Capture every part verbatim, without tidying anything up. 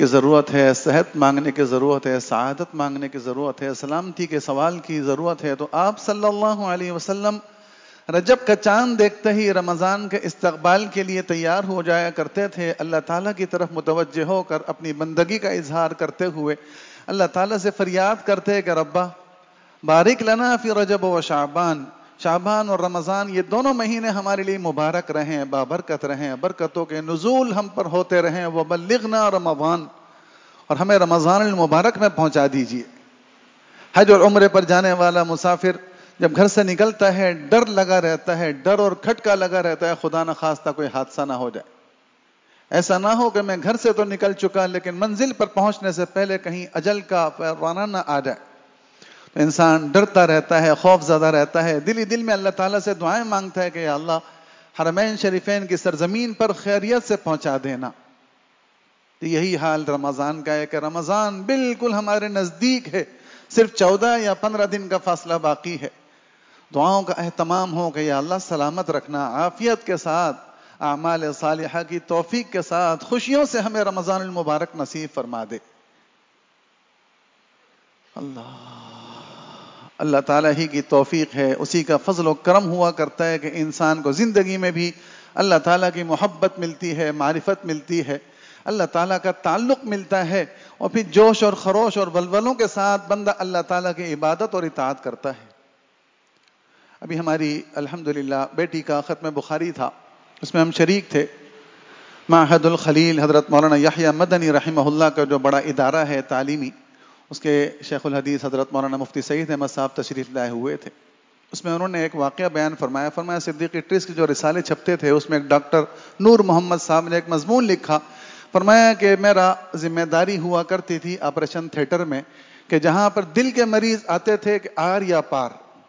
کی ضرورت ہے، صحت مانگنے کی ضرورت ہے، سعادت مانگنے کی ضرورت ہے، سلامتی کے سوال کی ضرورت ہے، تو آپ صلی اللہ علیہ وسلم رجب کا چاند دیکھتے ہی رمضان کے استقبال کے لیے تیار ہو جایا کرتے تھے، اللہ تعالیٰ کی طرف متوجہ ہو کر اپنی بندگی کا اظہار کرتے ہوئے اللہ تعالیٰ سے فریاد کرتے کہ ربا بارک لنا فی رجب و شعبان، شعبان اور رمضان یہ دونوں مہینے ہمارے لیے مبارک رہیں، بابرکت رہیں، برکتوں کے نزول ہم پر ہوتے رہیں، وبلغنا رمضان، اور ہمیں رمضان المبارک میں پہنچا دیجیے۔ حج اور عمرے پر جانے والا مسافر جب گھر سے نکلتا ہے ڈر لگا رہتا ہے، ڈر اور کھٹکا لگا رہتا ہے خدا نہ خواستہ کوئی حادثہ نہ ہو جائے، ایسا نہ ہو کہ میں گھر سے تو نکل چکا لیکن منزل پر پہنچنے سے پہلے کہیں اجل کا پروانہ نہ آ جائے۔ تو انسان ڈرتا رہتا ہے، خوف زدہ رہتا ہے، دل ہی دل میں اللہ تعالیٰ سے دعائیں مانگتا ہے کہ یا اللہ حرمین شریفین کی سرزمین پر خیریت سے پہنچا دینا۔ تو یہی حال رمضان کا ہے کہ رمضان بالکل ہمارے نزدیک ہے، صرف چودہ یا پندرہ دن کا فاصلہ باقی ہے۔ دعاؤں کا اہتمام ہو کہ یا اللہ سلامت رکھنا، عافیت کے ساتھ، اعمال صالحہ کی توفیق کے ساتھ خوشیوں سے ہمیں رمضان المبارک نصیب فرما دے۔ اللہ اللہ تعالیٰ ہی کی توفیق ہے، اسی کا فضل و کرم ہوا کرتا ہے کہ انسان کو زندگی میں بھی اللہ تعالیٰ کی محبت ملتی ہے، معرفت ملتی ہے، اللہ تعالیٰ کا تعلق ملتا ہے، اور پھر جوش اور خروش اور ولولوں کے ساتھ بندہ اللہ تعالیٰ کی عبادت اور اطاعت کرتا ہے۔ ابھی ہماری الحمدللہ بیٹی کا ختم بخاری تھا، اس میں ہم شریک تھے۔ معہد الخلیل حضرت مولانا یحییٰ مدنی رحمہ اللہ کا جو بڑا ادارہ ہے تعلیمی، اس کے شیخ الحدیث حضرت مولانا مفتی سعید احمد صاحب تشریف لائے ہوئے تھے۔ اس میں انہوں نے ایک واقعہ بیان فرمایا فرمایا صدیقی ٹرسٹ کے جو رسالے چھپتے تھے اس میں ایک ڈاکٹر نور محمد صاحب نے ایک مضمون لکھا، فرمایا کہ میرا ذمہ داری ہوا کرتی تھی آپریشن تھیٹر میں کہ جہاں پر دل کے مریض آتے تھے کہ آر یا پار،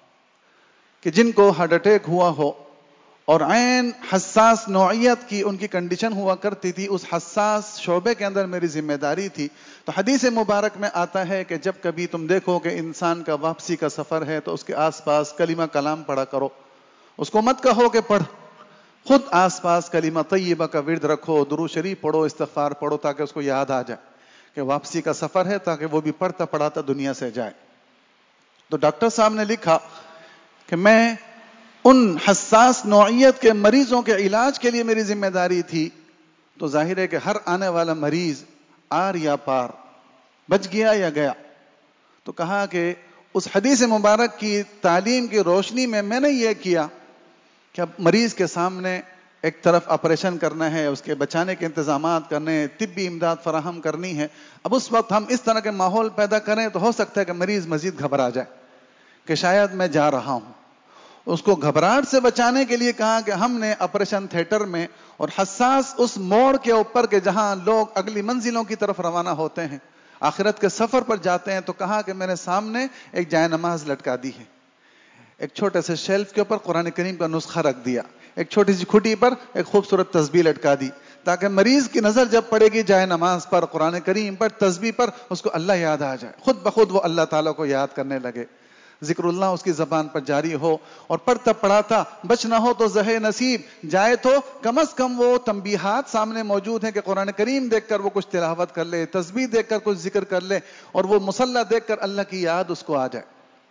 کہ جن کو ہارٹ اٹیک ہوا ہو اور عین حساس نوعیت کی ان کی کنڈیشن ہوا کرتی تھی، اس حساس شعبے کے اندر میری ذمہ داری تھی۔ تو حدیث مبارک میں آتا ہے کہ جب کبھی تم دیکھو کہ انسان کا واپسی کا سفر ہے تو اس کے آس پاس کلمہ کلام پڑھا کرو، اس کو مت کہو کہ پڑھ، خود آس پاس کلمہ طیبہ کا ورد رکھو، درود شریف پڑھو، استغفار پڑھو، تاکہ اس کو یاد آ جائے کہ واپسی کا سفر ہے، تاکہ وہ بھی پڑھتا پڑھاتا دنیا سے جائے۔ تو ڈاکٹر صاحب نے لکھا کہ میں ان حساس نوعیت کے مریضوں کے علاج کے لیے میری ذمہ داری تھی، تو ظاہر ہے کہ ہر آنے والا مریض آر یا پار، بچ گیا یا گیا۔ تو کہا کہ اس حدیث مبارک کی تعلیم کی روشنی میں میں نے یہ کیا کہ اب مریض کے سامنے ایک طرف آپریشن کرنا ہے، اس کے بچانے کے انتظامات کرنے ہیں، طبی امداد فراہم کرنی ہے۔ اب اس وقت ہم اس طرح کے ماحول پیدا کریں تو ہو سکتا ہے کہ مریض مزید گھبرا جائے کہ شاید میں جا رہا ہوں۔ اس کو گھبراہٹ سے بچانے کے لیے کہا کہ ہم نے آپریشن تھیٹر میں اور حساس اس موڑ کے اوپر کہ جہاں لوگ اگلی منزلوں کی طرف روانہ ہوتے ہیں، آخرت کے سفر پر جاتے ہیں، تو کہا کہ میں نے سامنے ایک جائے نماز لٹکا دی ہے، ایک چھوٹے سے شیلف کے اوپر قرآن کریم کا نسخہ رکھ دیا، ایک چھوٹی سی کھٹی پر ایک خوبصورت تسبیح لٹکا دی، تاکہ مریض کی نظر جب پڑے گی جائے نماز پر، قرآن کریم پر، تسبیح پر، اس کو اللہ یاد آ جائے، خود بخود وہ اللہ تعالیٰ کو یاد کرنے لگے، ذکر اللہ اس کی زبان پر جاری ہو، اور پڑھتا پڑھاتا بچ نہ ہو تو زہ نصیب جائے تو کم از کم وہ تنبیہات سامنے موجود ہیں کہ قرآن کریم دیکھ کر وہ کچھ تلاوت کر لے، تسبیح دیکھ کر کچھ ذکر کر لے، اور وہ مصلی دیکھ کر اللہ کی یاد اس کو آ جائے۔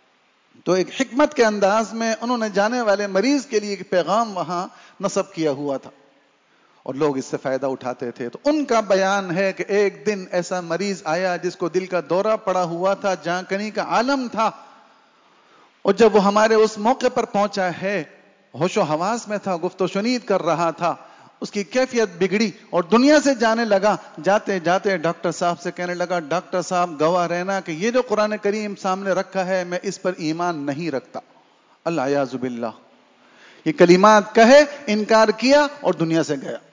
تو ایک حکمت کے انداز میں انہوں نے جانے والے مریض کے لیے ایک پیغام وہاں نصب کیا ہوا تھا، اور لوگ اس سے فائدہ اٹھاتے تھے۔ تو ان کا بیان ہے کہ ایک دن ایسا مریض آیا جس کو دل کا دورہ پڑا ہوا تھا، جہاں کنی کا عالم تھا، اور جب وہ ہمارے اس موقع پر پہنچا ہے، ہوش و حواس میں تھا، گفت و شنید کر رہا تھا، اس کی کیفیت بگڑی اور دنیا سے جانے لگا۔ جاتے جاتے ڈاکٹر صاحب سے کہنے لگا، ڈاکٹر صاحب گواہ رہنا کہ یہ جو قرآن کریم سامنے رکھا ہے میں اس پر ایمان نہیں رکھتا، العیاذ باللہ۔ یہ کلمات کہے، انکار کیا اور دنیا سے گیا۔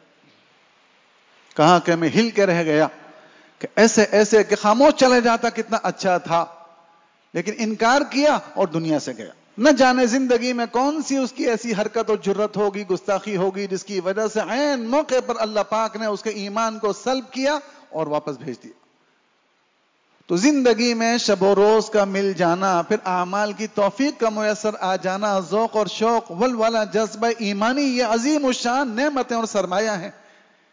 کہا کہ میں ہل کے رہ گیا کہ ایسے ایسے کہ خاموش چلے جاتا کتنا اچھا تھا، لیکن انکار کیا اور دنیا سے گیا۔ نہ جانے زندگی میں کون سی اس کی ایسی حرکت اور جرت ہوگی، گستاخی ہوگی، جس کی وجہ سے عین موقع پر اللہ پاک نے اس کے ایمان کو سلب کیا اور واپس بھیج دیا۔ تو زندگی میں شب و روز کا مل جانا، پھر اعمال کی توفیق کا میسر آ جانا، ذوق اور شوق، ولولہ، جذبہ ایمانی، یہ عظیم الشان نعمتیں اور سرمایہ ہیں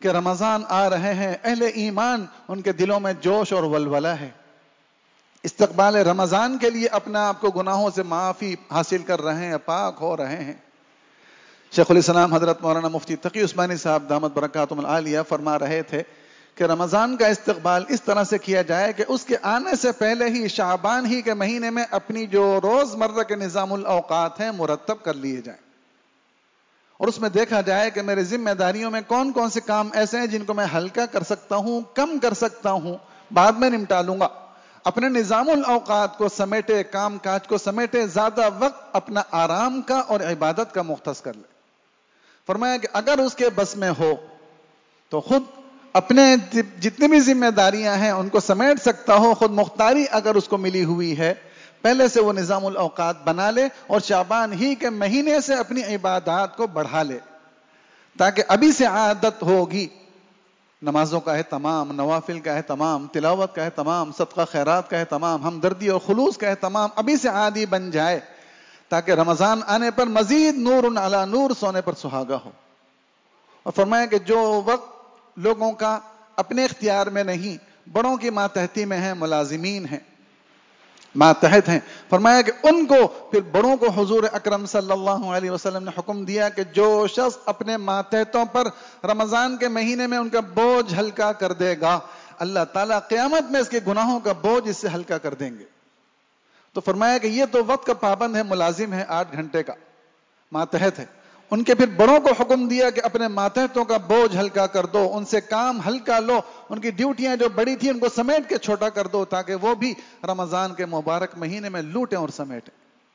کہ رمضان آ رہے ہیں، اہل ایمان ان کے دلوں میں جوش اور ولولہ ہے، استقبال رمضان کے لیے اپنے آپ کو گناہوں سے معافی حاصل کر رہے ہیں، پاک ہو رہے ہیں۔ شیخ الاسلام حضرت مولانا مفتی تقی عثمانی صاحب دامت برکاتہم العالیہ فرما رہے تھے کہ رمضان کا استقبال اس طرح سے کیا جائے کہ اس کے آنے سے پہلے ہی شعبان ہی کے مہینے میں اپنی جو روز مرہ کے نظام الاوقات ہیں مرتب کر لیے جائیں، اور اس میں دیکھا جائے کہ میرے ذمہ داریوں میں کون کون سے کام ایسے ہیں جن کو میں ہلکا کر سکتا ہوں، کم کر سکتا ہوں، بعد میں نمٹا لوں گا۔ اپنے نظام الاوقات کو سمیٹے، کام کاج کو سمیٹے، زیادہ وقت اپنا آرام کا اور عبادت کا مختص کر لے۔ فرمایا کہ اگر اس کے بس میں ہو تو خود اپنے جتنی بھی ذمہ داریاں ہیں ان کو سمیٹ سکتا ہو، خود مختاری اگر اس کو ملی ہوئی ہے، پہلے سے وہ نظام الاوقات بنا لے اور شعبان ہی کے مہینے سے اپنی عبادات کو بڑھا لے، تاکہ ابھی سے عادت ہوگی، نمازوں کا اہتمام، نوافل کا اہتمام، تلاوت کا اہتمام، صدقہ خیرات کا اہتمام، ہمدردی اور خلوص کا اہتمام ابھی سے عادی بن جائے، تاکہ رمضان آنے پر مزید نور علی نور، سونے پر سہاگا ہو۔ اور فرمایا کہ جو وقت لوگوں کا اپنے اختیار میں نہیں، بڑوں کی ماتحتی میں ہیں، ملازمین ہیں، ماتحت ہیں، فرمایا کہ ان کو پھر بڑوں کو حضور اکرم صلی اللہ علیہ وسلم نے حکم دیا کہ جو شخص اپنے ماتحتوں پر رمضان کے مہینے میں ان کا بوجھ ہلکا کر دے گا، اللہ تعالیٰ قیامت میں اس کے گناہوں کا بوجھ اس سے ہلکا کر دیں گے۔ تو فرمایا کہ یہ تو وقت کا پابند ہے، ملازم ہے، آٹھ گھنٹے کا ماتحت ہے، ان کے پھر بڑوں کو حکم دیا کہ اپنے ماتحتوں کا بوجھ ہلکا کر دو، ان سے کام ہلکا لو، ان کی ڈیوٹیاں جو بڑی تھیں ان کو سمیٹ کے چھوٹا کر دو، تاکہ وہ بھی رمضان کے مبارک مہینے میں لوٹیں اور سمیٹیں۔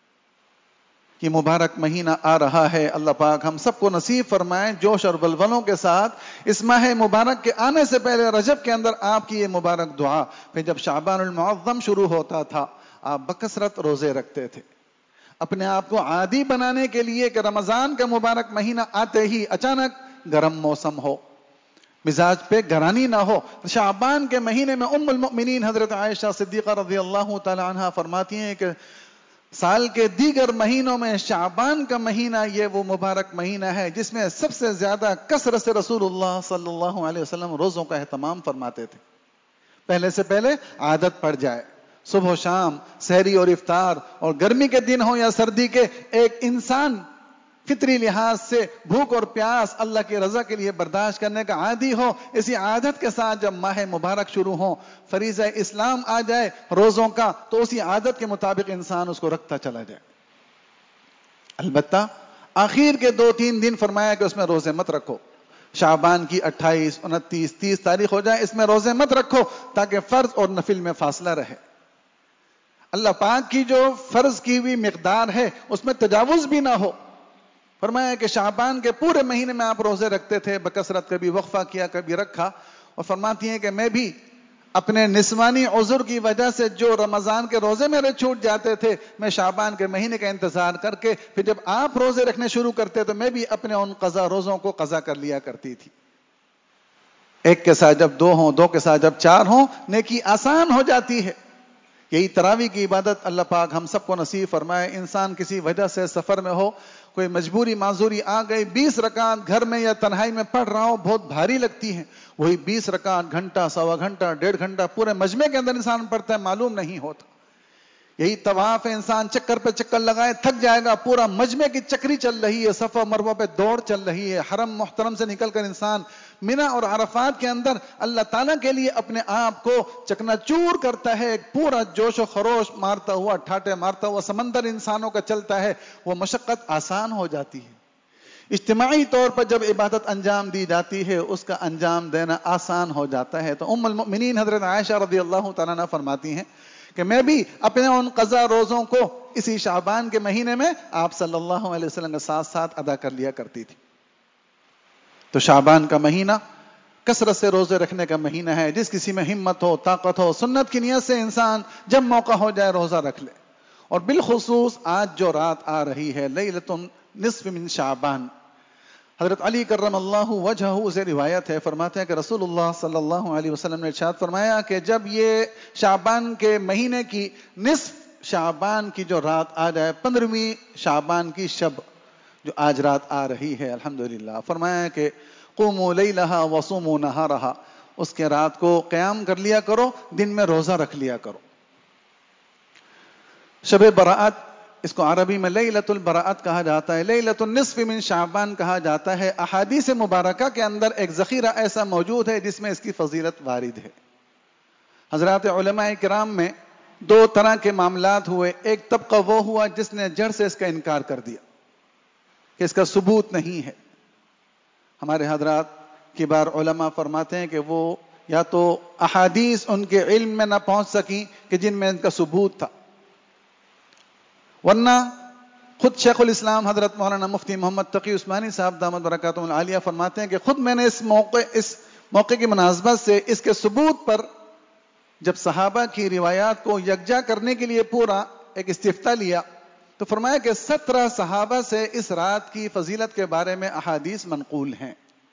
یہ مبارک مہینہ آ رہا ہے، اللہ پاک ہم سب کو نصیب فرمائیں جوش اور ولولوں کے ساتھ اس ماہ مبارک کے آنے سے پہلے رجب کے اندر آپ کی یہ مبارک دعا، پھر جب شعبان المعظم شروع ہوتا تھا آپ بکثرت روزے رکھتے تھے، اپنے آپ کو عادی بنانے کے لیے کہ رمضان کا مبارک مہینہ آتے ہی اچانک گرم موسم ہو، مزاج پہ گرانی نہ ہو۔ شعبان کے مہینے میں ام المؤمنین حضرت عائشہ صدیقہ رضی اللہ تعالی عنہ فرماتی ہیں کہ سال کے دیگر مہینوں میں شعبان کا مہینہ یہ وہ مبارک مہینہ ہے جس میں سب سے زیادہ کثرت سے رسول اللہ صلی اللہ علیہ وسلم روزوں کا اہتمام فرماتے تھے، پہلے سے پہلے عادت پڑ جائے، صبح و شام، سحری اور افطار، اور گرمی کے دن ہو یا سردی کے، ایک انسان فطری لحاظ سے بھوک اور پیاس اللہ کی رضا کے لیے برداشت کرنے کا عادی ہو۔ اسی عادت کے ساتھ جب ماہ مبارک شروع ہو، فریضہ اسلام آ جائے روزوں کا، تو اسی عادت کے مطابق انسان اس کو رکھتا چلا جائے۔ البتہ آخر کے دو تین دن فرمایا کہ اس میں روزے مت رکھو، شعبان کی اٹھائیس، انتیس، تیس تاریخ ہو جائے اس میں روزے مت رکھو، تاکہ فرض اور نفل میں فاصلہ رہے، اللہ پاک کی جو فرض کی ہوئی مقدار ہے اس میں تجاوز بھی نہ ہو۔ فرمایا کہ شعبان کے پورے مہینے میں آپ روزے رکھتے تھے بکثرت، کبھی وقفہ کیا کبھی رکھا، اور فرماتی ہیں کہ میں بھی اپنے نسوانی عذر کی وجہ سے جو رمضان کے روزے میرے چھوٹ جاتے تھے، میں شعبان کے مہینے کا انتظار کر کے پھر جب آپ روزے رکھنے شروع کرتے تو میں بھی اپنے ان قضا روزوں کو قضا کر لیا کرتی تھی۔ ایک کے ساتھ جب دو ہوں، دو کے ساتھ جب چار ہوں، نیکی آسان ہو جاتی ہے۔ یہی تراویح کی عبادت اللہ پاک ہم سب کو نصیب فرمائے۔ انسان کسی وجہ سے سفر میں ہو، کوئی مجبوری معذوری آ گئی، بیس رکعت گھر میں یا تنہائی میں پڑھ رہا ہو، بہت بھاری لگتی ہیں، وہی بیس رکعت گھنٹہ، سوا گھنٹہ، ڈیڑھ گھنٹہ پورے مجمع کے اندر انسان پڑھتا ہے، معلوم نہیں ہوتا۔ یہی طواف ہے، انسان چکر پہ چکر لگائے تھک جائے گا، پورا مجمع کی چکری چل رہی ہے، صفا مروہ پہ دوڑ چل رہی ہے، حرم محترم سے نکل کر انسان منی اور عرفات کے اندر اللہ تعالیٰ کے لیے اپنے آپ کو چکنا چور کرتا ہے، ایک پورا جوش و خروش مارتا ہوا، ٹھاٹے مارتا ہوا سمندر انسانوں کا چلتا ہے، وہ مشقت آسان ہو جاتی ہے۔ اجتماعی طور پر جب عبادت انجام دی جاتی ہے اس کا انجام دینا آسان ہو جاتا ہے۔ تو ام المؤمنین حضرت عائشہ رضی اللہ تعالیٰ عنہ فرماتی ہیں کہ میں بھی اپنے ان قضا روزوں کو اسی شعبان کے مہینے میں آپ صلی اللہ علیہ وسلم کے ساتھ ساتھ ادا کر لیا کرتی تھی۔ تو شعبان کا مہینہ کثرت سے روزے رکھنے کا مہینہ ہے، جس کسی میں ہمت ہو، طاقت ہو، سنت کی نیت سے انسان جب موقع ہو جائے روزہ رکھ لے۔ اور بالخصوص آج جو رات آ رہی ہے لیلۃ نصف من شعبان، حضرت علی کرم اللہ وجہہ سے روایت ہے، فرماتے ہیں کہ رسول اللہ صلی اللہ علیہ وسلم نے ارشاد فرمایا کہ جب یہ شعبان کے مہینے کی نصف شعبان کی جو رات آ جائے، پندرہویں شعبان کی شب جو آج رات آ رہی ہے الحمدللہ، فرمایا کہ قوموا لیلہا وصوموا نہارہا، اس کے رات کو قیام کر لیا کرو، دن میں روزہ رکھ لیا کرو۔ شب برات، اس کو عربی میں لیلۃ البراءت کہا جاتا ہے، لیلۃ النصف من شعبان کہا جاتا ہے۔ احادیث مبارکہ کے اندر ایک ذخیرہ ایسا موجود ہے جس میں اس کی فضیلت وارد ہے۔ حضرات علماء کرام میں دو طرح کے معاملات ہوئے۔ ایک طبقہ وہ ہوا جس نے جڑ سے اس کا انکار کر دیا کہ اس کا ثبوت نہیں ہے۔ ہمارے حضرات کبار علماء فرماتے ہیں کہ وہ یا تو احادیث ان کے علم میں نہ پہنچ سکی کہ جن میں ان کا ثبوت تھا، ورنہ خود شیخ الاسلام حضرت مولانا مفتی محمد تقی عثمانی صاحب دامت برکاتہم العالیہ فرماتے ہیں کہ خود میں نے اس موقع اس موقع کی مناسبت سے اس کے ثبوت پر جب صحابہ کی روایات کو یکجا کرنے کے لیے پورا ایک استفتاء لیا تو فرمایا کہ سترہ صحابہ سے اس رات کی فضیلت کے بارے میں احادیث منقول ہیں۔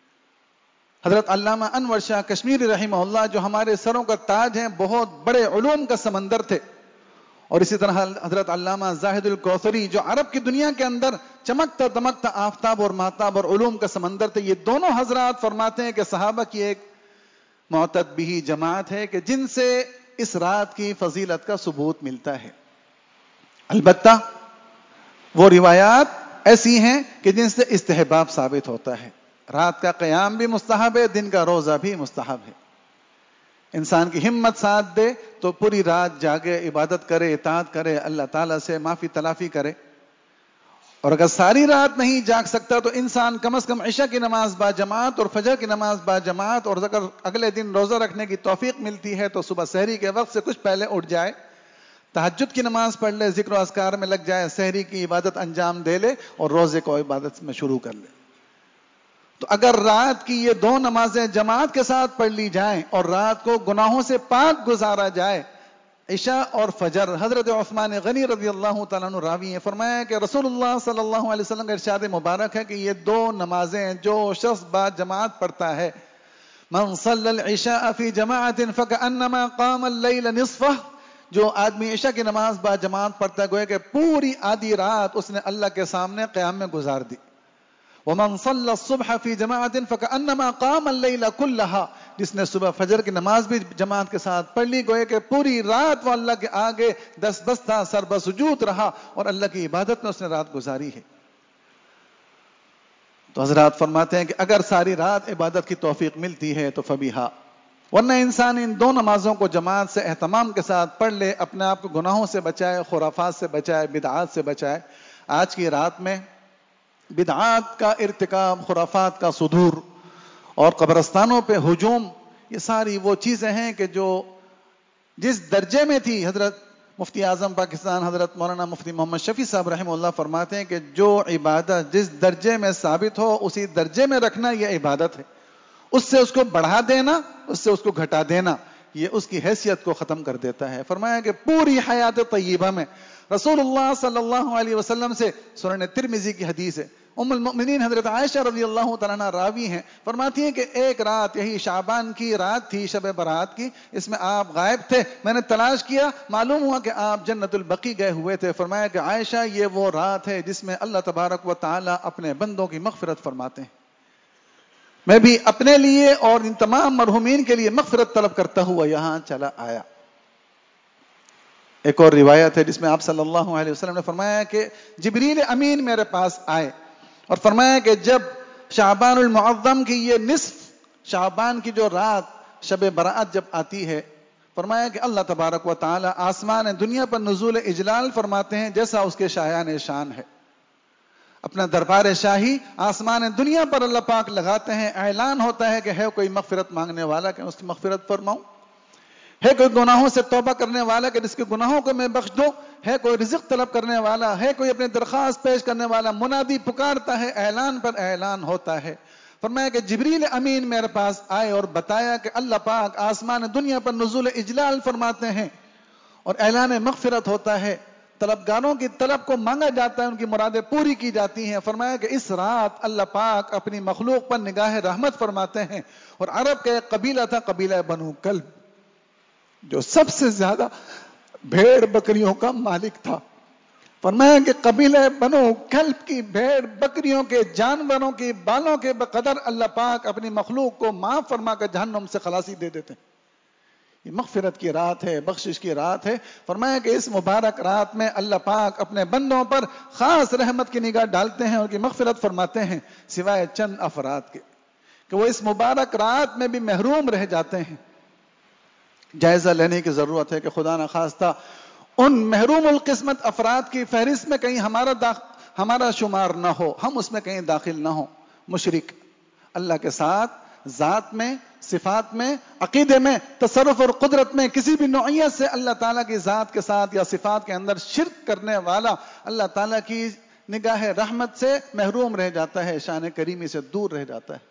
حضرت علامہ انور شاہ کشمیری رحمہ اللہ جو ہمارے سروں کا تاج ہیں، بہت بڑے علوم کا سمندر تھے، اور اسی طرح حضرت علامہ زاہد الکوثری جو عرب کی دنیا کے اندر چمکتا دمکتا آفتاب اور مہتاب اور علوم کا سمندر تھے، یہ دونوں حضرات فرماتے ہیں کہ صحابہ کی ایک معتد بھی جماعت ہے کہ جن سے اس رات کی فضیلت کا ثبوت ملتا ہے۔ البتہ وہ روایات ایسی ہیں کہ جن سے استحباب ثابت ہوتا ہے۔ رات کا قیام بھی مستحب ہے، دن کا روزہ بھی مستحب ہے۔ انسان کی ہمت ساتھ دے تو پوری رات جاگے، عبادت کرے، اطاعت کرے، اللہ تعالیٰ سے معافی تلافی کرے، اور اگر ساری رات نہیں جاگ سکتا تو انسان کم از کم عشاء کی نماز با جماعت اور فجر کی نماز با جماعت، اور اگر اگلے دن روزہ رکھنے کی توفیق ملتی ہے تو صبح سحری کے وقت سے کچھ پہلے اٹھ جائے، تہجد کی نماز پڑھ لے، ذکر و اذکار میں لگ جائے، سحری کی عبادت انجام دے لے اور روزے کو عبادت میں شروع کر لے۔ تو اگر رات کی یہ دو نمازیں جماعت کے ساتھ پڑھ لی جائیں اور رات کو گناہوں سے پاک گزارا جائے، عشاء اور فجر، حضرت عثمان غنی رضی اللہ تعالیٰ عنہ راوی ہیں، فرمایا کہ رسول اللہ صلی اللہ علیہ وسلم کا ارشاد مبارک ہے کہ یہ دو نمازیں جو شخص با جماعت پڑھتا ہے، من صلی العشاء فی جماعت فکأنما قام اللیل نصفہ، جو آدمی عشاء کی نماز با جماعت پڑھتا ہے گویا کہ پوری آدھی رات اس نے اللہ کے سامنے قیام میں گزار دی۔ ومن صلی الصبح فی جماعت فکأنما قام اللیل کلہا، جس نے صبح فجر کی نماز بھی جماعت کے ساتھ پڑھ لی گویا کہ پوری رات وہ اللہ کے آگے دست بستہ سر بسجود رہا اور اللہ کی عبادت میں اس نے رات گزاری ہے۔ تو حضرات فرماتے ہیں کہ اگر ساری رات عبادت کی توفیق ملتی ہے تو فبیہا، ورنہ انسان ان دو نمازوں کو جماعت سے اہتمام کے ساتھ پڑھ لے، اپنے آپ کو گناہوں سے بچائے، خرافات سے بچائے، بدعات سے بچائے۔ آج کی رات میں بدعات کا ارتکاب، خرافات کا صدور اور قبرستانوں پہ ہجوم، یہ ساری وہ چیزیں ہیں کہ جو جس درجے میں تھی، حضرت مفتی اعظم پاکستان حضرت مولانا مفتی محمد شفیع صاحب رحمہ اللہ فرماتے ہیں کہ جو عبادت جس درجے میں ثابت ہو اسی درجے میں رکھنا یہ عبادت ہے، اس سے اس کو بڑھا دینا، اس سے اس کو گھٹا دینا، یہ اس کی حیثیت کو ختم کر دیتا ہے۔ فرمایا کہ پوری حیات طیبہ میں رسول اللہ صلی اللہ علیہ وسلم سے، سنن ترمذی کی حدیث ہے، ام المؤمنین حضرت عائشہ رضی اللہ تعالیٰ عنہ راوی ہیں، فرماتی ہیں کہ ایک رات، یہی شعبان کی رات تھی، شب برات کی، اس میں آپ غائب تھے، میں نے تلاش کیا، معلوم ہوا کہ آپ جنت البقیع گئے ہوئے تھے۔ فرمایا کہ عائشہ یہ وہ رات ہے جس میں اللہ تبارک و تعالیٰ اپنے بندوں کی مغفرت فرماتے ہیں۔ میں بھی اپنے لیے اور ان تمام مرحومین کے لیے مغفرت طلب کرتا ہوا یہاں چلا آیا۔ ایک اور روایت ہے جس میں آپ صلی اللہ علیہ وسلم نے فرمایا کہ جبریل امین میرے پاس آئے اور فرمایا کہ جب شعبان المعظم کی یہ نصف شعبان کی جو رات شب برات جب آتی ہے، فرمایا کہ اللہ تبارک و تعالی آسمان دنیا پر نزول اجلال فرماتے ہیں جیسا اس کے شایان شان ہے۔ اپنا دربار شاہی آسمان دنیا پر اللہ پاک لگاتے ہیں، اعلان ہوتا ہے کہ ہے کوئی مغفرت مانگنے والا کہ اس کی مغفرت فرماؤں، ہے کوئی گناہوں سے توبہ کرنے والا کہ جس کے گناہوں کو میں بخش دوں، ہے کوئی رزق طلب کرنے والا، ہے کوئی اپنے درخواست پیش کرنے والا، منادی پکارتا ہے، اعلان پر اعلان ہوتا ہے۔ فرمایا کہ جبریل امین میرے پاس آئے اور بتایا کہ اللہ پاک آسمان دنیا پر نزول اجلال فرماتے ہیں اور اعلان مغفرت ہوتا ہے، طلبگاروں کی طلب کو مانگا جاتا ہے، ان کی مرادیں پوری کی جاتی ہیں۔ فرمایا کہ اس رات اللہ پاک اپنی مخلوق پر نگاہ رحمت فرماتے ہیں، اور عرب کا ایک قبیلہ تھا، قبیلہ بنو کلب، جو سب سے زیادہ بھیڑ بکریوں کا مالک تھا۔ فرمایا کہ قبیلہ بنو کلب کی بھیڑ بکریوں کے جانوروں کی بالوں کے بقدر اللہ پاک اپنی مخلوق کو معاف فرما کر جہنم سے خلاصی دے دیتے ہیں. یہ مغفرت کی رات ہے، بخشش کی رات ہے. فرمایا کہ اس مبارک رات میں اللہ پاک اپنے بندوں پر خاص رحمت کی نگاہ ڈالتے ہیں اور کی مغفرت فرماتے ہیں، سوائے چند افراد کے کہ وہ اس مبارک رات میں بھی محروم رہ جاتے ہیں. جائزہ لینے کی ضرورت ہے کہ خدا نخواستہ ان محروم القسمت افراد کی فہرست میں کہیں ہمارا داخ... ہمارا شمار نہ ہو، ہم اس میں کہیں داخل نہ ہو. مشرک اللہ کے ساتھ ذات میں، صفات میں، عقیدے میں، تصرف اور قدرت میں کسی بھی نوعیت سے اللہ تعالیٰ کی ذات کے ساتھ یا صفات کے اندر شرک کرنے والا اللہ تعالیٰ کی نگاہ رحمت سے محروم رہ جاتا ہے، شان کریمی سے دور رہ جاتا ہے.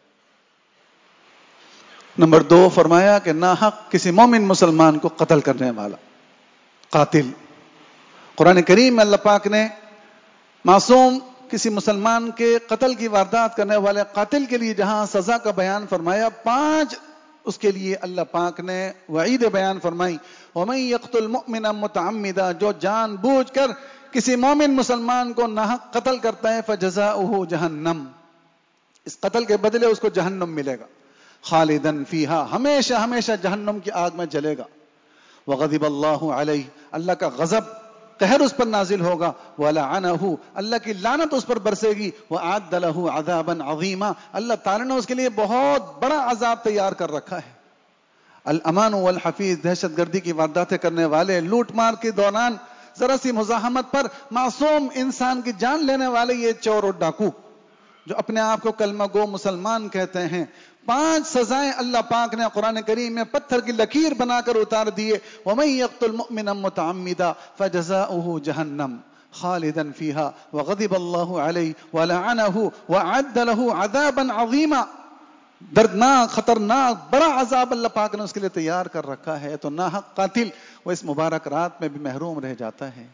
نمبر دو فرمایا کہ ناحق کسی مومن مسلمان کو قتل کرنے والا قاتل. قرآن کریم میں اللہ پاک نے معصوم کسی مسلمان کے قتل کی واردات کرنے والے قاتل کے لیے جہاں سزا کا بیان فرمایا، پانچ اس کے لیے اللہ پاک نے وعید بیان فرمائی. وَمَن يَقْتُلْ مُؤْمِنًا مُتَعَمِّدًا، جو جان بوجھ کر کسی مومن مسلمان کو ناحق قتل کرتا ہے، فَجَزَاؤُهُ جَهَنَّمْ، اس قتل کے بدلے اس کو جہنم ملے گا. خالدن فیہا، ہمیشہ ہمیشہ جہنم کی آگ میں جلے گا. وغضب اللہ علیہ، اللہ کا غضب قہر اس پر نازل ہوگا. ولعنہ، اللہ کی لعنت اس پر برسے گی. واعد لہ عذابا عظیما، اللہ تعالیٰ نے اس کے لیے بہت بڑا عذاب تیار کر رکھا ہے. الامان والحفیظ، دہشت گردی کی وارداتیں کرنے والے، لوٹ مار کے دوران ذرا سی مزاحمت پر معصوم انسان کی جان لینے والے یہ چور اور ڈاکو جو اپنے آپ کو کلمہ گو مسلمان کہتے ہیں، پانچ سزائیں اللہ پاک نے قرآن کریم میں پتھر کی لکیر بنا کر اتار دیے. وَمَن يَقْتُلْ مُؤْمِنًا مُتَعَمِّدًا فَجَزَاؤُهُ جَهَنَّمْ خَالِدًا فِيهَا وَغَضِبَ اللَّهُ عَلَيْهِ وَلَعَنَهُ وَأَعَدَّ لَهُ عَذَابًا عَظِيمًا. دردناک، خطرناک، بڑا عذاب اللہ پاک نے اس کے لیے تیار کر رکھا ہے. تو ناحق قاتل وہ اس مبارک رات میں بھی محروم رہ جاتا ہے.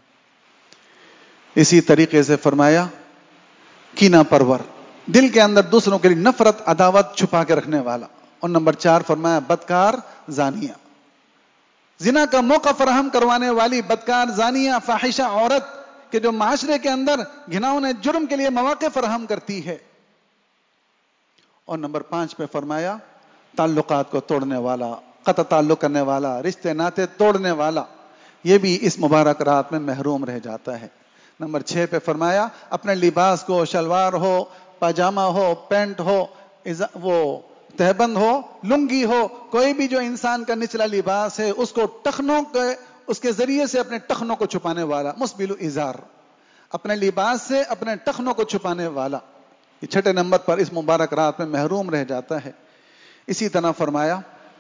اسی طریقے سے فرمایا کینہ پرور، دل کے اندر دوسروں کے لیے نفرت عداوت چھپا کے رکھنے والا. اور نمبر چار فرمایا بدکار زانیہ، زنا کا موقع فراہم کروانے والی بدکار زانیہ فاحشہ عورت کہ جو معاشرے کے اندر گھناؤنے جرم کے لیے مواقع فراہم کرتی ہے. اور نمبر پانچ پہ فرمایا تعلقات کو توڑنے والا، قطع تعلق کرنے والا، رشتے ناطے توڑنے والا، یہ بھی اس مبارک رات میں محروم رہ جاتا ہے. نمبر چھ پہ فرمایا اپنے لباس کو، شلوار ہو، پاجامہ ہو، پینٹ ہو، وہ تہبند ہو، لنگی ہو، کوئی بھی جو انسان کا نچلا لباس ہے اس کو ٹخنوں کے اس کے ذریعے سے اپنے ٹخنوں کو چھپانے والا، مسبل ازار، اپنے لباس سے اپنے ٹخنوں کو چھپانے والا، یہ چھٹے نمبر پر اس مبارک رات میں محروم رہ جاتا ہے. اسی طرح فرمایا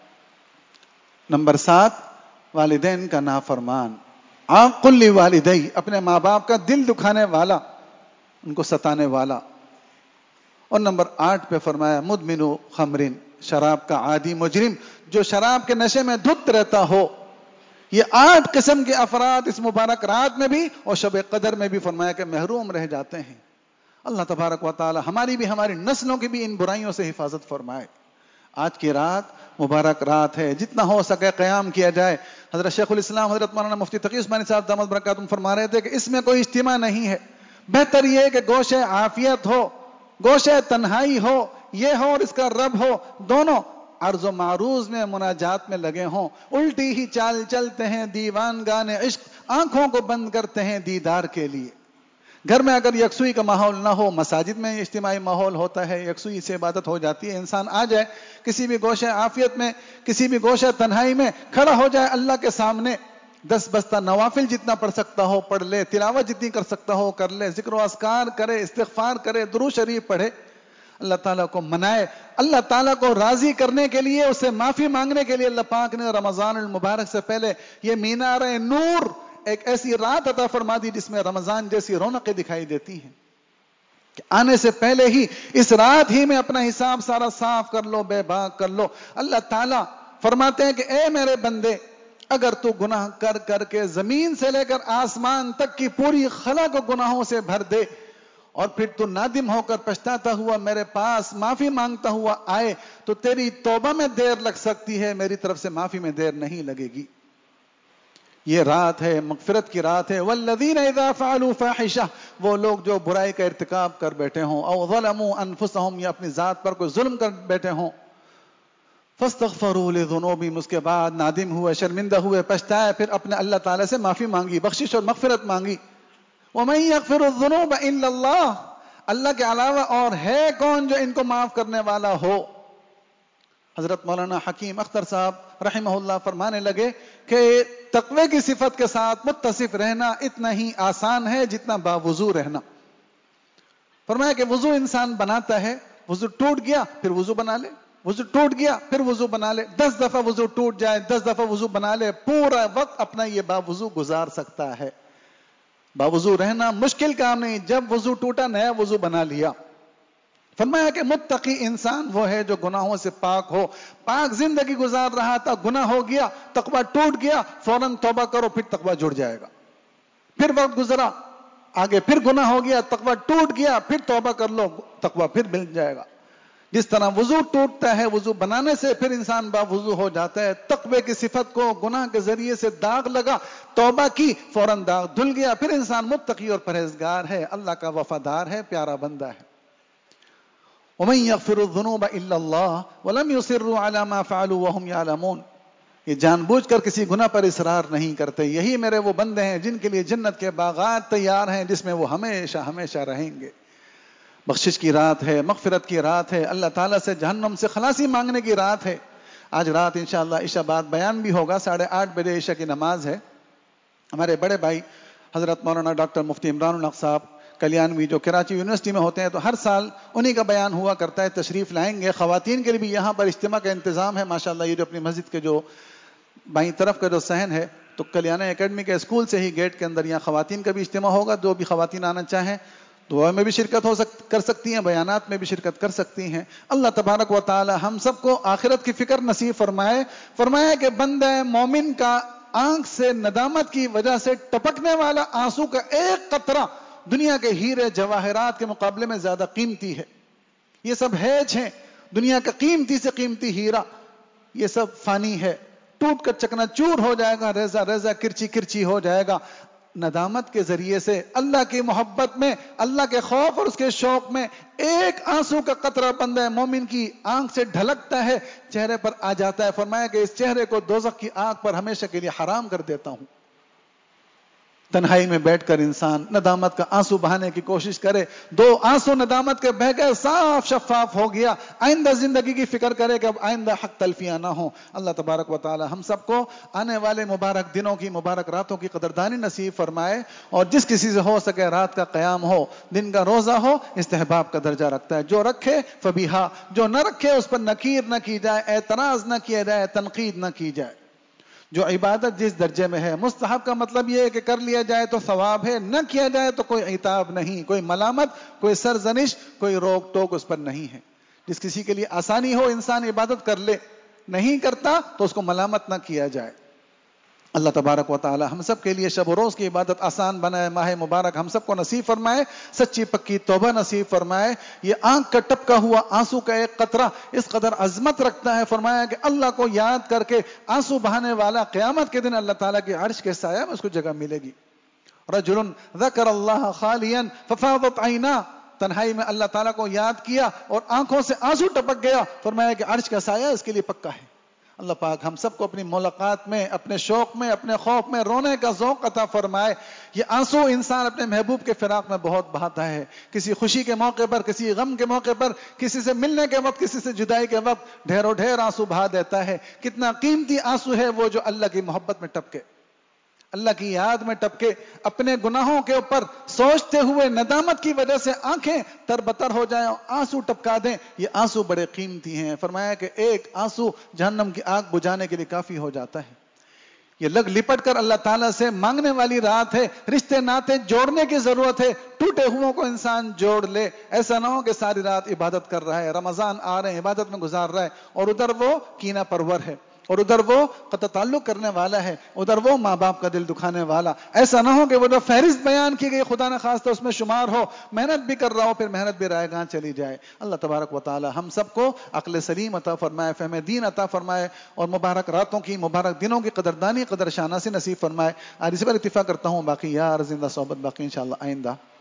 نمبر سات والدین کا نافرمان، عاق لوالدی، اپنے ماں باپ کا دل دکھانے والا، ان کو ستانے والا. اور نمبر آٹھ پہ فرمایا مدمن خمرین، شراب کا عادی مجرم جو شراب کے نشے میں دھت رہتا ہو. یہ آٹھ قسم کے افراد اس مبارک رات میں بھی اور شب قدر میں بھی فرمایا کہ محروم رہ جاتے ہیں. اللہ تبارک و تعالی ہماری بھی ہماری نسلوں کی بھی ان برائیوں سے حفاظت فرمائے. آج کی رات مبارک رات ہے، جتنا ہو سکے قیام کیا جائے. حضرت شیخ الاسلام حضرت مولانا مفتی تقی عثمانی صاحب دامت برکاتہم فرما رہے تھے کہ اس میں کوئی اجتماع نہیں ہے، بہتر یہ ہے کہ گوش عافیت ہو، گوش تنہائی ہو، یہ ہو اور اس کا رب ہو، دونوں عرض و معروض میں مناجات میں لگے ہوں. الٹی ہی چال چلتے ہیں دیوان گانے عشق، آنکھوں کو بند کرتے ہیں دیدار کے لیے. گھر میں اگر یکسوئی کا ماحول نہ ہو، مساجد میں اجتماعی ماحول ہوتا ہے، یکسوئی سے عبادت ہو جاتی ہے. انسان آ جائے کسی بھی گوشہ عافیت میں، کسی بھی گوشہ تنہائی میں کھڑا ہو جائے اللہ کے سامنے، دس بستہ نوافل جتنا پڑھ سکتا ہو پڑھ لے، تلاوت جتنی کر سکتا ہو کر لے، ذکر و اذکار کرے، استغفار کرے، درود شریف پڑھے، اللہ تعالیٰ کو منائے. اللہ تعالیٰ کو راضی کرنے کے لیے، اسے معافی مانگنے کے لیے اللہ پاک نے رمضان المبارک سے پہلے یہ مینار نور ایک ایسی رات عطا فرما دی جس میں رمضان جیسی رونقیں دکھائی دیتی ہیں کہ آنے سے پہلے ہی اس رات ہی میں اپنا حساب سارا صاف کر لو، بے باک کر لو. اللہ تعالیٰ فرماتے ہیں کہ اے میرے بندے، اگر تو گناہ کر کر کے زمین سے لے کر آسمان تک کی پوری خلا کو گناہوں سے بھر دے اور پھر تو نادم ہو کر پچھتاتا ہوا میرے پاس معافی مانگتا ہوا آئے تو تیری توبہ میں دیر لگ سکتی ہے، میری طرف سے معافی میں دیر نہیں لگے گی. یہ رات ہے مغفرت کی رات ہے. والذین اذا فعلوا فاحشہ، وہ لوگ جو برائی کا ارتکاب کر بیٹھے ہوں، او ظلموا انفسہم، یا اپنی ذات پر کوئی ظلم کر بیٹھے ہوں، فاستغفروا لذنوبہم، اس کے بعد نادم ہوئے، شرمندہ ہوئے، پچھتائے، پھر اپنے اللہ تعالیٰ سے معافی مانگی، بخشش اور مغفرت مانگی. ومن یغفر الذنوب الا اللہ، اللہ کے علاوہ اور ہے کون جو ان کو معاف کرنے والا ہو. حضرت مولانا حکیم اختر صاحب رحمہ اللہ فرمانے لگے کہ تقوی کی صفت کے ساتھ متصف رہنا اتنا ہی آسان ہے جتنا باوضو رہنا. فرمایا کہ وضو انسان بناتا ہے، وضو ٹوٹ گیا پھر وضو بنا لے، وضو ٹوٹ گیا پھر وضو بنا لے، دس دفعہ وضو ٹوٹ جائے، دس دفعہ وضو بنا لے، پورا وقت اپنا یہ باوضو گزار سکتا ہے. باوضو رہنا مشکل کام نہیں. جب وضو ٹوٹا نیا وضو بنا لیا. فرمایا کہ متقی انسان وہ ہے جو گناہوں سے پاک ہو، پاک زندگی گزار رہا تھا، گناہ ہو گیا، تقویٰ ٹوٹ گیا، فوراً توبہ کرو، پھر تقویٰ جڑ جائے گا. پھر وقت گزرا، آگے پھر گناہ ہو گیا، تقویٰ ٹوٹ گیا، پھر توبہ کر لو، تقویٰ پھر مل جائے گا. جس طرح وضو ٹوٹتا ہے وضو بنانے سے، پھر انسان باوضو ہو جاتا ہے. تقوی کی صفت کو گناہ کے ذریعے سے داغ لگا، توبہ کی، فوراً داغ دھل گیا، پھر انسان متقی اور پرہیزگار ہے، اللہ کا وفادار ہے، پیارا بندہ ہے. ومن یغفر الذنوب الا اللہ ولم یصروا علی ما فعلوا وهم یعلمون. یہ جان بوجھ کر کسی گناہ پر اصرار نہیں کرتے. یہی میرے وہ بندے ہیں جن کے لیے جنت کے باغات تیار ہیں، جس میں وہ ہمیشہ ہمیشہ رہیں گے. بخشش کی رات ہے، مغفرت کی رات ہے، اللہ تعالیٰ سے جہنم سے خلاصی مانگنے کی رات ہے. آج رات انشاءاللہ عشاء بعد بیان بھی ہوگا، ساڑھے آٹھ بجے عشاء کی نماز ہے. ہمارے بڑے بھائی حضرت مولانا ڈاکٹر مفتی عمران الحق صاحب کلیانوی جو کراچی یونیورسٹی میں ہوتے ہیں، تو ہر سال انہی کا بیان ہوا کرتا ہے، تشریف لائیں گے. خواتین کے لیے بھی یہاں پر اجتماع کا انتظام ہے ماشاءاللہ. یہ جو اپنی مسجد کے جو بائیں طرف کا جو صحن ہے، تو کلیانہ اکیڈمی کے اسکول سے ہی گیٹ کے اندر یہاں خواتین کا بھی اجتماع ہوگا. جو بھی خواتین آنا چاہیں دعا میں بھی شرکت ہو سک کر سکتی ہیں، بیانات میں بھی شرکت کر سکتی ہیں. اللہ تبارک و تعالی ہم سب کو آخرت کی فکر نصیب فرمائے. فرمایا کہ بندہ مومن کا آنکھ سے ندامت کی وجہ سے ٹپکنے والا آنسو کا ایک قطرہ دنیا کے ہیرے جواہرات کے مقابلے میں زیادہ قیمتی ہے. یہ سب ہیج ہیں، دنیا کا قیمتی سے قیمتی ہیرا، یہ سب فانی ہے، ٹوٹ کر چکنا چور ہو جائے گا، ریزہ ریزہ کرچی کرچی ہو جائے گا. ندامت کے ذریعے سے اللہ کی محبت میں، اللہ کے خوف اور اس کے شوق میں ایک آنسو کا قطرہ بندہ مومن کی آنکھ سے ڈھلکتا ہے، چہرے پر آ جاتا ہے. فرمایا کہ اس چہرے کو دوزخ کی آگ پر ہمیشہ کے لیے حرام کر دیتا ہوں. تنہائی میں بیٹھ کر انسان ندامت کا آنسو بہانے کی کوشش کرے. دو آنسو ندامت کے بہ گئے، صاف شفاف ہو گیا. آئندہ زندگی کی فکر کرے کہ اب آئندہ حق تلفیاں نہ ہوں. اللہ تبارک و تعالی ہم سب کو آنے والے مبارک دنوں کی، مبارک راتوں کی قدردانی نصیب فرمائے. اور جس کسی سے ہو سکے رات کا قیام ہو، دن کا روزہ ہو، استحباب کا درجہ رکھتا ہے. جو رکھے فبیہا، جو نہ رکھے اس پر نکیر نہ کی جائے، اعتراض نہ کیا جائے، تنقید نہ کی جائے. جو عبادت جس درجے میں ہے، مستحب کا مطلب یہ ہے کہ کر لیا جائے تو ثواب ہے، نہ کیا جائے تو کوئی عتاب نہیں، کوئی ملامت، کوئی سرزنش، کوئی روک ٹوک اس پر نہیں ہے. جس کسی کے لیے آسانی ہو انسان عبادت کر لے، نہیں کرتا تو اس کو ملامت نہ کیا جائے. اللہ تبارک و تعالی ہم سب کے لیے شب و روز کی عبادت آسان بنائے. ماہ مبارک ہم سب کو نصیب فرمائے، سچی پکی توبہ نصیب فرمائے. یہ آنکھ کا ٹپکا ہوا آنسو کا ایک قطرہ اس قدر عظمت رکھتا ہے. فرمایا کہ اللہ کو یاد کر کے آنسو بہانے والا قیامت کے دن اللہ تعالیٰ کے عرش کے سایہ میں اس کو جگہ ملے گی. رجل ذکر اللہ خالیا ففاضت عیناہ، تنہائی میں اللہ تعالیٰ کو یاد کیا اور آنکھوں سے آنسو ٹپک گیا. فرمایا کہ عرش کا سایہ اس کے لیے پکا ہے. اللہ پاک ہم سب کو اپنی ملاقات میں، اپنے شوق میں، اپنے خوف میں رونے کا ذوق عطا فرمائے. یہ آنسو انسان اپنے محبوب کے فراق میں بہت بہاتا ہے. کسی خوشی کے موقع پر، کسی غم کے موقع پر، کسی سے ملنے کے وقت، کسی سے جدائی کے وقت ڈھیروں ڈھیر آنسو بہا دیتا ہے. کتنا قیمتی آنسو ہے وہ جو اللہ کی محبت میں ٹپکے، اللہ کی یاد میں ٹپکے. اپنے گناہوں کے اوپر سوچتے ہوئے ندامت کی وجہ سے آنکھیں تر بتر ہو جائیں، آنسو ٹپکا دیں. یہ آنسو بڑے قیمتی ہیں. فرمایا کہ ایک آنسو جہنم کی آگ بجھانے کے لیے کافی ہو جاتا ہے. یہ لگ لپٹ کر اللہ تعالیٰ سے مانگنے والی رات ہے. رشتے ناطے جوڑنے کی ضرورت ہے. ٹوٹے ہوئوں کو انسان جوڑ لے. ایسا نہ ہو کہ ساری رات عبادت کر رہا ہے، رمضان آ رہے ہیں عبادت میں گزار رہا ہے، اور ادھر وہ کینہ پرور ہے، اور ادھر وہ قطع تعلق کرنے والا ہے، ادھر وہ ماں باپ کا دل دکھانے والا. ایسا نہ ہو کہ وہ جو فہرست بیان کی گئی خدا نہ خواستہ اس میں شمار ہو، محنت بھی کر رہا ہو پھر محنت بھی رائے گاں چلی جائے. اللہ تبارک و تعالی ہم سب کو عقل سلیم عطا فرمائے، فہم دین عطا فرمائے، اور مبارک راتوں کی مبارک دنوں کی قدردانی قدر شاناسی نصیب فرمائے. آج اسی پر اتفاق کرتا ہوں، باقی یار زندہ صحبت باقی انشاءاللہ آئندہ.